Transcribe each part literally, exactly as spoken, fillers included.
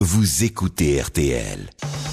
Vous écoutez R T L.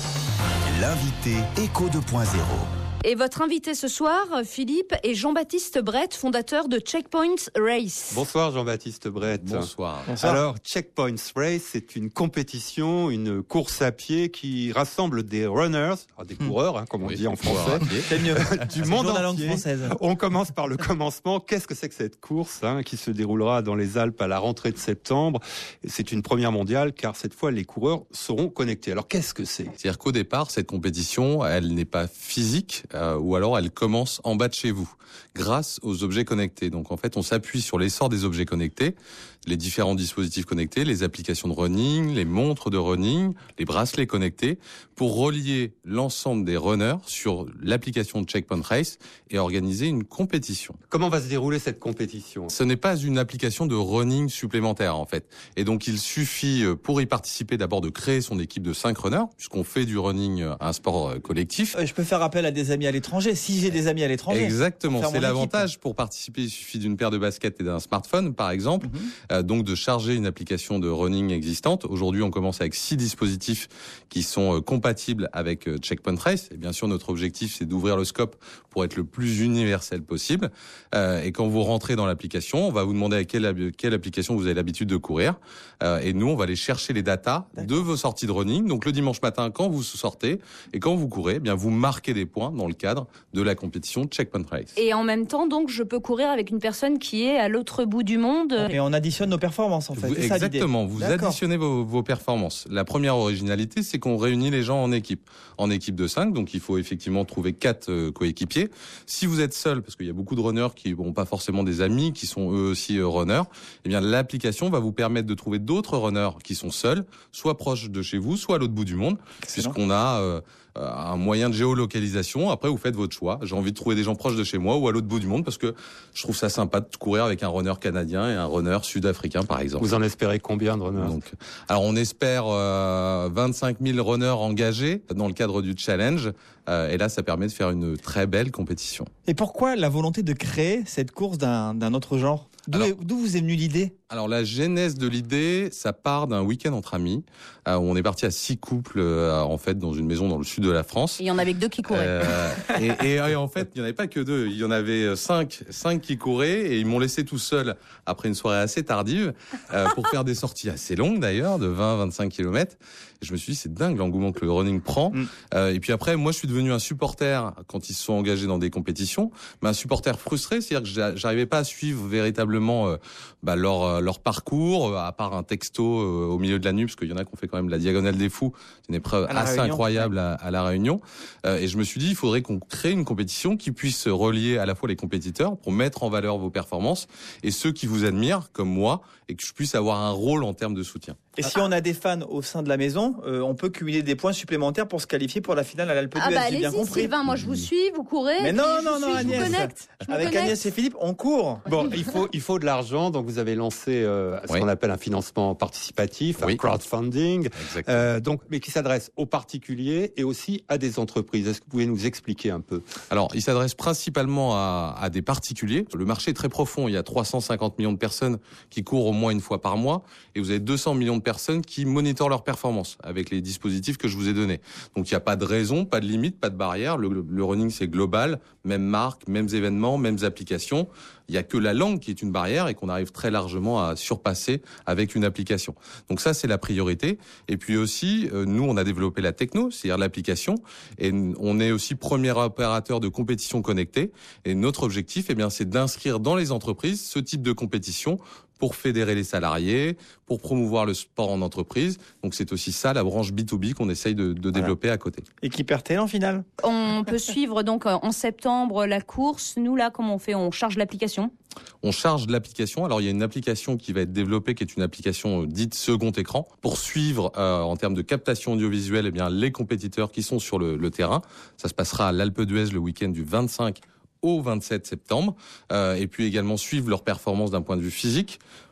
L'invité Éco deux point zéro. Et votre invité ce soir, Philippe, est Jean-Baptiste Brett, fondateur de Checkpoints Race. Bonsoir Jean-Baptiste Brett. Bonsoir. Bonsoir. Alors, Checkpoints Race, c'est une compétition, une course à pied qui rassemble des runners, des coureurs, hein, comme on oui, dit en français, c'est mieux. du monde dans entier. la langue française. On commence par le commencement. Qu'est-ce que c'est que cette course hein, qui se déroulera dans les Alpes à la rentrée de septembre? C'est une première mondiale, car cette fois, les coureurs seront connectés. Alors, qu'est-ce que c'est? C'est-à-dire qu'au départ, cette compétition, elle n'est pas physique, euh, ou alors elle commence en bas de chez vous, grâce aux objets connectés. Donc en fait, on s'appuie sur l'essor des objets connectés, les différents dispositifs connectés, les applications de running, les montres de running, les bracelets connectés, pour relier l'ensemble des runners sur l'application de Checkpoint Race et organiser une compétition. Comment va se dérouler cette compétition? Ce n'est pas une application de running supplémentaire en fait. Et donc il suffit pour y participer d'abord de créer son équipe de cinq runners, puisqu'on fait du running un sport collectif. Je peux faire appel à des amis à l'étranger, si j'ai des amis à l'étranger. Exactement, c'est l'avantage. Pour participer, il suffit d'une paire de baskets et d'un smartphone par exemple, mm-hmm. euh, donc de charger une application de running existante. Aujourd'hui on commence avec six dispositifs qui sont euh, compatibles avec euh, Checkpoint Race. Et bien sûr notre objectif c'est d'ouvrir le scope pour être le plus universel possible. Euh, et quand vous rentrez dans l'application, on va vous demander à quelle, quelle application vous avez l'habitude de courir. Euh, et nous on va aller chercher les datas de vos sorties de running. Donc le dimanche matin quand vous sortez et quand vous courez, eh bien vous marquez des points dans le cadre de la compétition Checkpoint Race. Et en même temps, donc, je peux courir avec une personne qui est à l'autre bout du monde. Et on additionne nos performances, en fait. Vous, c'est exactement, ça, vous D'accord. additionnez vos, vos performances. La première originalité, c'est qu'on réunit les gens en équipe. En équipe de cinq, donc il faut effectivement trouver quatre euh, coéquipiers. Si vous êtes seul, parce qu'il y a beaucoup de runners qui n'ont pas forcément des amis, qui sont eux aussi euh, runners, eh bien l'application va vous permettre de trouver d'autres runners qui sont seuls, soit proches de chez vous, soit à l'autre bout du monde, Excellent. puisqu'on a... Euh, un moyen de géolocalisation. Après, vous faites votre choix. J'ai envie de trouver des gens proches de chez moi ou à l'autre bout du monde parce que je trouve ça sympa de courir avec un runner canadien et un runner sud-africain, par exemple. Vous en espérez combien de runners? Donc, alors, on espère euh, vingt-cinq mille runners engagés dans le cadre du challenge. Euh, et là, ça permet de faire une très belle compétition. Et pourquoi la volonté de créer cette course d'un, d'un autre genre? D'où, alors, est, d'où vous est venue l'idée? Alors la genèse de l'idée, ça part d'un week-end entre amis euh, où on est parti à six couples euh, en fait dans une maison dans le sud de la France. Et il y en avait que deux qui couraient. Euh, et, et, et en fait, il n'y en avait pas que deux. Il y en avait cinq, cinq qui couraient et ils m'ont laissé tout seul après une soirée assez tardive euh, pour faire des sorties assez longues d'ailleurs, de vingt à vingt-cinq kilomètres. Et je me suis dit c'est dingue l'engouement que le running prend. Mm. Euh, et puis après, moi je suis devenu un supporter quand ils se sont engagés dans des compétitions, mais un supporter frustré, c'est-à-dire que j'arrivais pas à suivre véritablement euh, bah, leur leur parcours, à part un texto euh, au milieu de la nuit, parce qu'il y en a qui ont fait quand même la Diagonale des Fous, c'est une épreuve assez Réunion, incroyable ouais. à, à La Réunion. Euh, et je me suis dit, il faudrait qu'on crée une compétition qui puisse relier à la fois les compétiteurs pour mettre en valeur vos performances et ceux qui vous admirent, comme moi, et que je puisse avoir un rôle en termes de soutien. Et si on a des fans au sein de la maison, euh, on peut cumuler des points supplémentaires pour se qualifier pour la finale à l'Alpe d'Huez. Ah bah j'ai bien allez-y, compris. Sylvain, moi je vous suis, vous courez. Mais non, non, non, suis, Agnès. Je vous connecte, je Avec connecte. Agnès et Philippe, on court. Bon, il faut il faut de l'argent, donc vous avez lancé euh, ce oui. qu'on appelle un financement participatif, oui. un crowdfunding, euh, donc mais qui s'adresse aux particuliers et aussi à des entreprises. Est-ce que vous pouvez nous expliquer un peu? Alors, il s'adresse principalement à, à des particuliers. Le marché est très profond. Il y a trois cent cinquante millions de personnes qui courent au moins une fois par mois, et vous avez deux cents millions de personnes qui monitorent leur performance avec les dispositifs que je vous ai donnés. Donc il n'y a pas de raison, pas de limite, pas de barrière. Le, le running c'est global, même marque, mêmes événements, mêmes applications. Il n'y a que la langue qui est une barrière et qu'on arrive très largement à surpasser avec une application. Donc ça, c'est la priorité. Et puis aussi, euh, nous, on a développé la techno, c'est-à-dire l'application. Et on est aussi premier opérateur de compétition connectée. Et notre objectif, eh bien, c'est d'inscrire dans les entreprises ce type de compétition pour fédérer les salariés, pour promouvoir le sport en entreprise. Donc c'est aussi ça, la branche B deux B qu'on essaye de, de développer voilà. à côté. Et qui perd en finale. On peut suivre donc en septembre la course. Nous là, comment on fait? On charge l'application? On charge l'application. Alors il y a une application qui va être développée, qui est une application dite second écran, pour suivre euh, en termes de captation audiovisuelle, eh bien les compétiteurs qui sont sur le, le terrain. Ça se passera à l'Alpe d'Huez le week-end du vingt-cinq au vingt-sept septembre, euh, et puis également suivre leur performance d'un point de vue physique.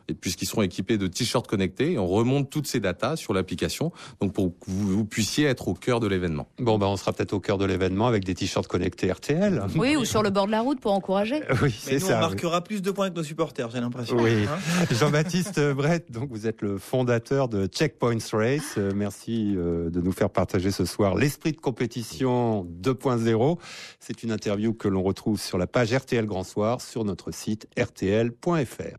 et puisqu'ils seront équipés de t-shirts connectés, et on remonte toutes ces datas sur l'application, donc pour que vous, vous puissiez être au cœur de l'événement. Bon, ben on sera peut-être au cœur de l'événement avec des t-shirts connectés R T L. Oui, ou sur le bord de la route pour encourager. Oui, c'est Mais nous, ça. on marquera oui. plus de points que nos supporters, j'ai l'impression. Oui. Hein Jean-Baptiste Brett, donc vous êtes le fondateur de Checkpoints Race. Merci de nous faire partager ce soir l'esprit de compétition deux point zéro. C'est une interview que l'on retrouve sur la page R T L Grand Soir sur notre site R T L point F R.